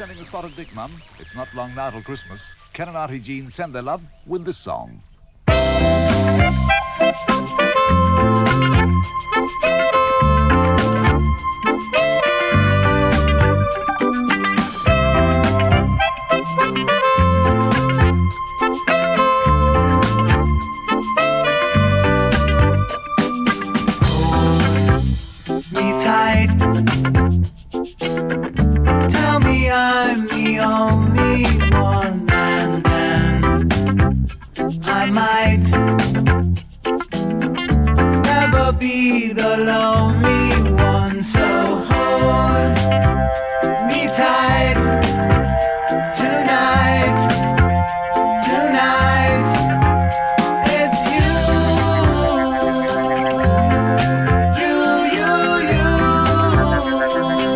sending a spotted dick, Mum. It's not long now till Christmas. Ken and Auntie Jean send their love with this song. Tell me I'm the only one, and then I might never be the lonely one. So hold me tight tonight, tonight. It's you,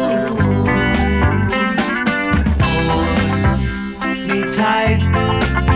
hold me tight.